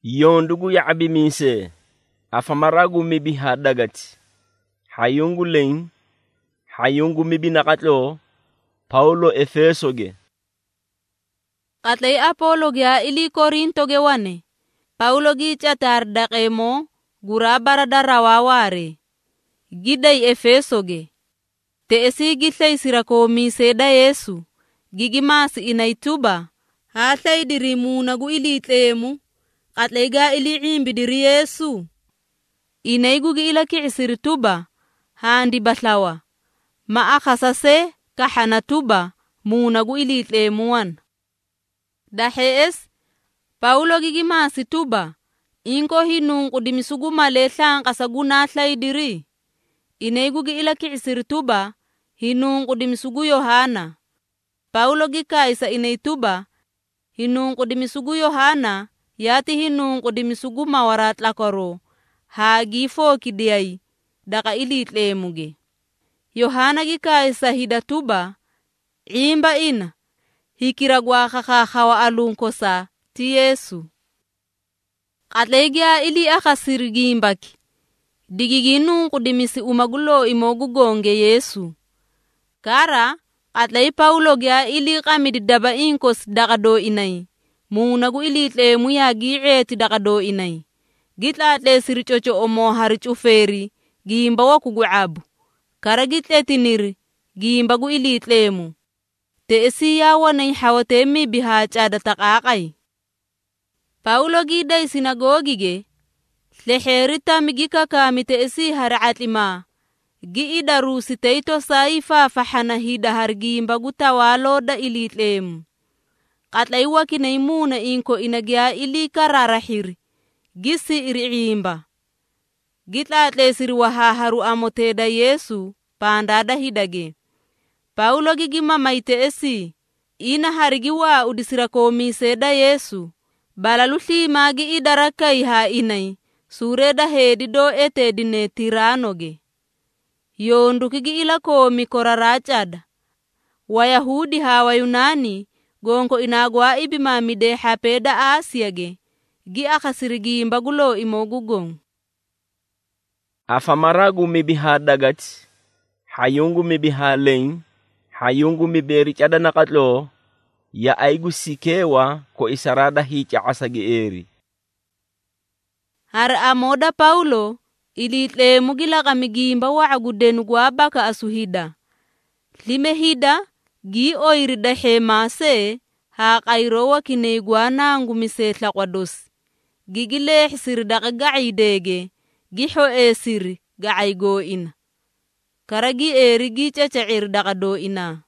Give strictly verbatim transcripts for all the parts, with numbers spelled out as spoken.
Yondugu ya abiminse afamaragu mibi hadagati hayungu lein hayungu mibi nakatlo Paulo Efesoge Katlay Apollo gya ili Korinto ge wane Paulo gi chatar daqemo gura barada rawaware giday Efesoge te esi gitlay sirako mi seda Yesu gigimasi inaituba hatlay dirimu nagu ili tlemu katlay ga ili imbi diri Yesu inaygu gi ila ki'sirtuba handi baslawa ma akhasase kahanatuba munagu ili tlemuan dahes Paulo gigimasi tuba inko hinungu dimisuguma letlang kasaguna tlay diri inaygu gi ila ki'sirtuba hinungu dimisugu Yohana Paulo gikaisa inaytuba hinungu dimisugu Yohana yati hinungu dimisugu mawarat lakoro hagi fo kidiyay daka ili tlemuge Yohana gikaisa hidatuba imba ina hikiragwa kakakawa alungkosa ti Yesu katlegya ili akasirigimbaki digiginu kudimisi umagulo imogugonge Yesu kara katlay Paulo gya ili kamidi daba inkos dakado inay munagu ili tlemu ya gi'eti dakado inay gitla tle sirichocho omo harichu feri gimba wa kuguabu kara gitletinir gimba gu ili tlemu te esiya wanay hawatemi bihachada takakay Paulo giday sinagogige leherita migika kamite esi haratlima giidaru siteito saifa fahana hida hargimba gutawalo da ili tlemu katlay wakinaymuna inko inagya ili kararahir gisi iriimba gitlatle sirwaha haru amoteda Yesu pandada hidage Paulo gigima maite esi ina harigiwa udisirako miseda Yesu balaluthi magi idarakai ha inay sureda hedido ete dine tiranoge yondu kigi ilako mikorarachada Wayahudi ha Wayunani gonko inagwa ibimamide hapeda Asiage gi akasirigi mbagulo imogugong afamaragu mibi hadagati hayungu mibi halein hayungu miberi chada nakatlo ya aigu sikewa ko isarada hicha asagi eri har amoda Paulo ili tlemu gila kamigimba wa agudenu gwa baka asuhida lime hida gi oirida hemase ha kairowa kineigwa nangu misetla kwados gigile hisir daga gaidege giho esir gaigo ina karagi eri gi chachir daga do ina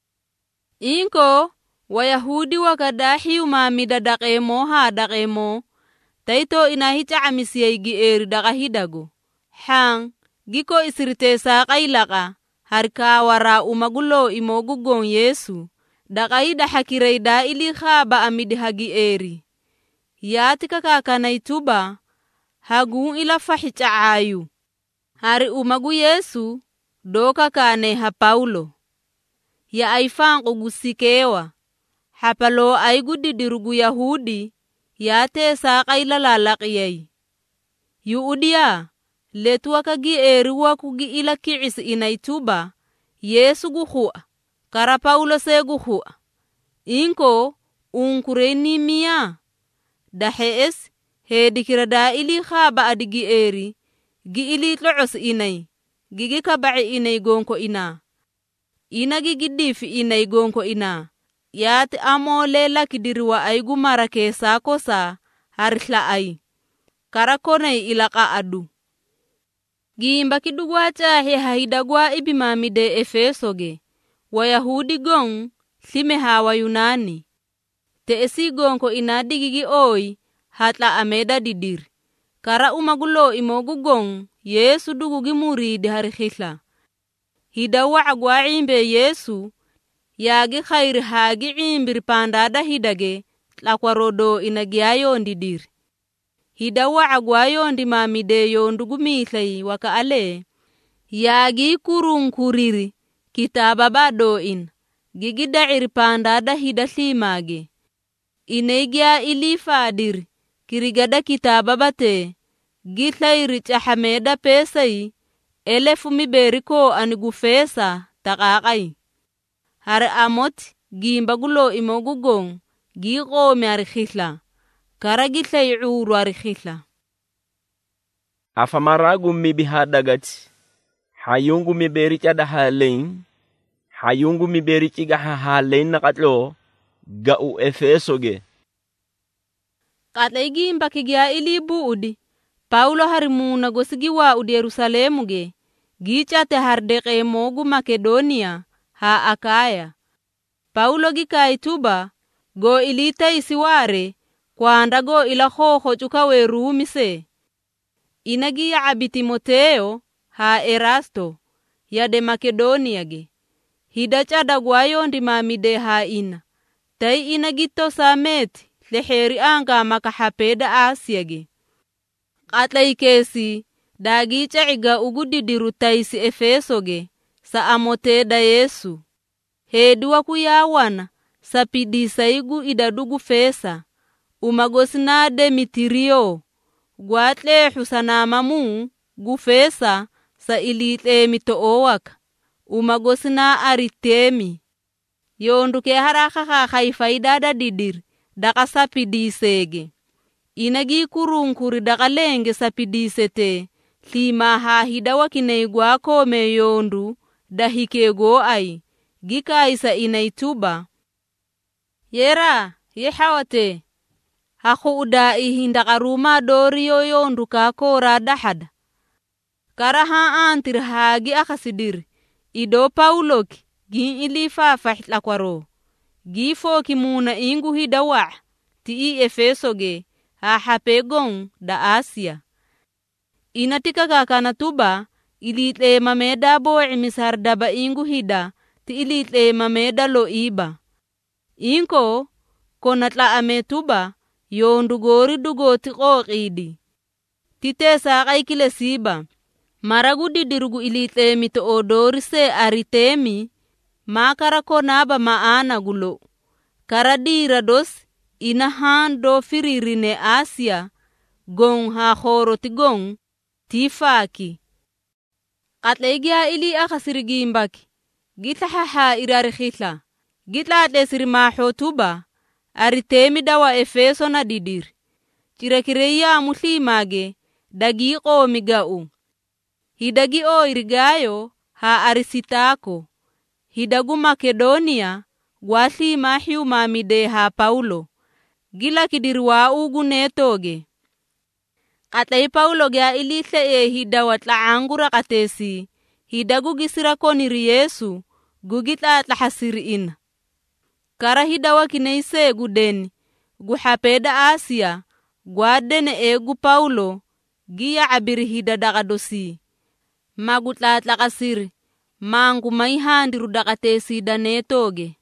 inko Wayahudi wakadahi umamida daqemo ha daqemo taito inahicha amisiyay gi eri daga hidago hang giko isirte sa kailaka harka wara umagulo imogugong Yesu daga hida hakireida ili khaba amidi hagi eri yati kakakanay tuba hagung ila fahicha ayu hari umagu Yesu doka kane ha Paulo ya aifang ugusikewa hapalo ay gudidirugu Yahudi yate sa kailalalakiyay yuudiya letuwa kagi eriwa kugi ila kiis inaytuba Yesu guhua kara Paulo se guhua inko unkureni miya dahes hedikirada ili khaba adigi eri gi ili tloos inay gigi kabai inay gonko ina ina gigi difi inay gonko ina yati amole lakidiriwa ay gumara kesa kosa harihla ay karakonay ilaka adu gimba kidugwa chahe haidagwa ibimamide Efesoge Wayahudi gong lime ha Wayunani te esi gonko inadigigi oy hatla ameda didir kara umagulo imogugong Yesu dugugi muridi harihla hidawa agwa imbe Yesu yagi khair hagi imbir pandada hidage tlakwarodo inagyayo ndidir hidawa agwayo ndimamide yondugu mithlay waka ale yagi kurung kuriri kitaba bado in gigida irpanda da hida thimage inegya ilifadir kirigada kitaba bate gitla richa hameda pesai elefu miberiko anigufesa taqaqai har amot gimba gulo imogugong giqo miarkhila kara gitla iuru arkhila afamaragu mibihadagati hayungu miberi cada halein hayungu miberi ciga halein nakatlo gau Efesoge Katlay gimba kigya ilibu udi Paulo harimuna gosigi wa udi Yerusalemuge gichate hardeke mogu Makedonia ha Akaya Paulo gikai tuba go ilita isiware kwanda go ila hoho chukawe rumise inagi ya abi Timoteo ha Erasto ya de Makedonia ge hidacha dagwayo ndi mamide ha ina tai inagito sameti leheri anga makahapeda Asia ge Katlay kesi dagicha iga ugudidiru taisi Efeso ge sa amote da Yesu hedua kuyawana sapidisa igu idadugu fesa umagosina de mitirio gwatle husanama mu gufesa sa ilitle mitoowaka umagosina aritemi yonduke haraka khaifaida didir daka sapidisege inagi kurunkuri daka lenge sapidisete lima ha hidawa kineigwa kome yondu dahikego ai gika isa inaituba yera yehawate haku uda ihindaka ruma doriyo yondu kakora dahada karaha antir hagi akasidir ido Pauloki gi ilifa fahlakwaro gi foki muna ingu hidawa ti i Efesoge ha hapegon da Asia inatika kakana tuba ilitle mameda bo imisar daba ingu hida ti ilitle mameda lo iba inko konatla ametuba yondu gori dugo ti qoqidi titesa kaikile siba maragudi dirugu ilitle mito odorise aritemi makara konaba maana gulo karadira dos inahan do firirine Asia gong ha khoro ti gong tifaki Katlegya ili akasirigimbaki gitla haha irarikhila gitla atle sirimaho tuba aritemi dawa Efeso na didir chirakireya muslimage dagi qomigau hidagi o irgayo ha arisitako hidagu Makedonia gwasi mahiu mamide ha Paulo gila kidirwa ugu netoge Katlay Paulo gya ilithle e hidawa tlaangura katesi hidagu gisira koniri Yesu gugitla tlahasiriin kara hidawa kineise gudeni guhapeda Asia gwadene egu Paulo giya abiri hidadagadosi magutla tlakasiri mangu maihandiru dakatesi danetoge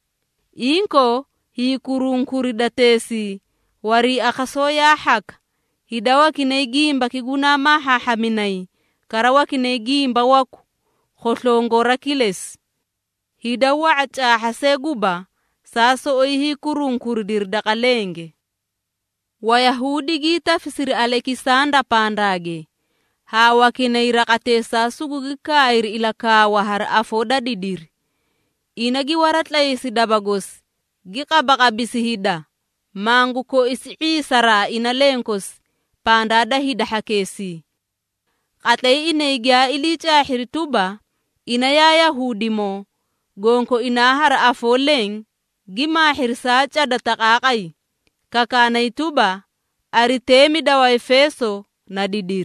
inko hikurunkuri datesi wari akasoya haka hidawa kineigimba kiguna maha haminai karawa kineigimba waku khotlongora kiles hidawa acha haseguba saso oihi kurunkuri dirdakalenge Wayahudi gita fisiri Alexander pandage hawa kineirakatesa sugugikair ilakawa har afoda didir inagi waratla isi dabagos gikabaka bisihida mangu ko isi isara inalenkos pandada hida hakesi Katlay inegya ilicha hirituba inaya Yahudi mo gonko inahar afoleng gima hirsacha datakakay kakana tuba aritemi dawa Efeso na didir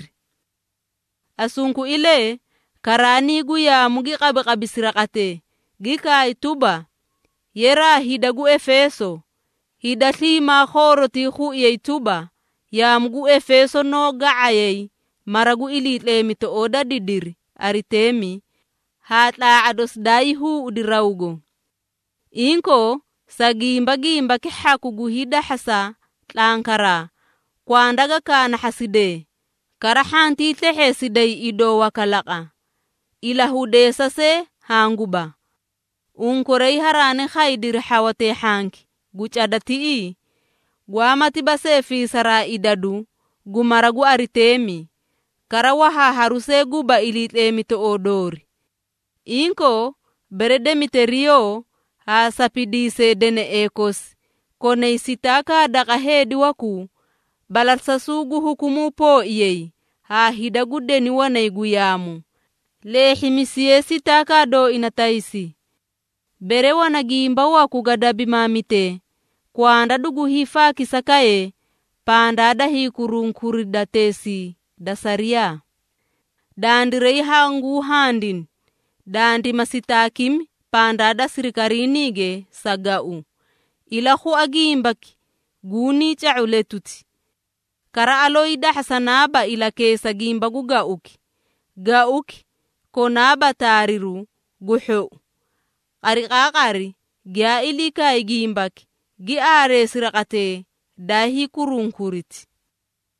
asunku ile karani guya mugi qabe qabisirakate gika ituba yera hidagu Efeso hidathi ma khoroti khu yeituba ya mugu Efeso no gaayei maragu ilitle mito oda didir aritemi hatla ados daihu udiraugo inko sagimba gimba kihaku guhida hasa tlankara kwandaga kana haside karahanti tehe sidai ido wakalaka ilahude sase hanguba unkorei harane khaidir hawate hanki guchadati gwamati base fi sara idadu gumaragu aritemi karawa ha haruse guba ilitlemi to odori inko berede miterio ha sapidise dene ekos kone isitaka daka hedi waku balarsa sugu hukumu po iyei ha hidagu deni wana iguyamu le himisiye sitaka do inataisi bere wana gimba waku gadabi mamite kwanda dugu hifa kisakaye panda da hikurunkuri datesi dasaria dandirei hangu handin dandi masitakim panda da sirikarinige sagau ila hu agimbaki guni chauletuti kara aloida hasanaba ila kesa gimba gu gauki gauki konaba tariru guho ariqaqari gya ilika igimbaki gi are sirakate dahi kurunkuriti